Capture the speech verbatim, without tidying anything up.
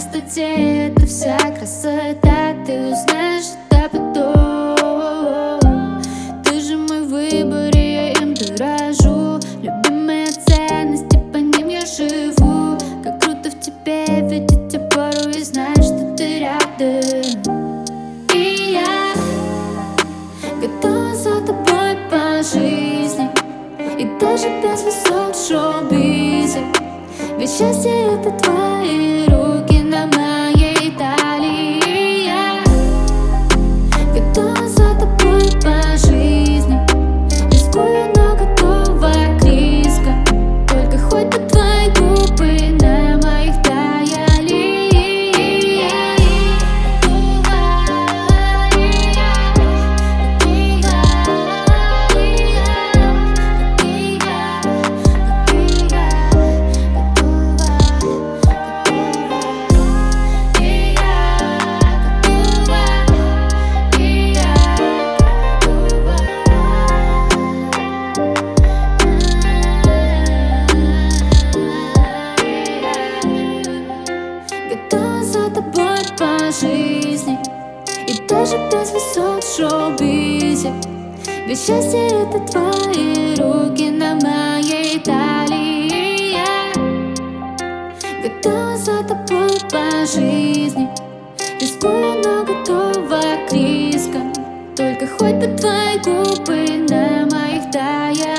простоте это вся красота. Ты узнаешь это потом. Ты же мой выбор, и я им дорожу. Любимые ценности, по ним я живу. Как круто в тебе видеть тебя пору и знать, что ты рядом. И я готова за тобой по жизни, и даже без высот в шоу-бизе. Ведь счастье — это твои руки на моей талии. И я готова за тобой по жизни, рискую, но готова к рискам. Только хоть бы твои губы на моих таяли. И я готова, и я готова, и я готова, и я готова за тобой по жизни, и даже без высот в шоу-бизе. Ведь счастье — это твои руки на моей талии. И я готова за тобой по жизни, рискую, но готова к рискам. Только хоть бы твои губы на моих таяли.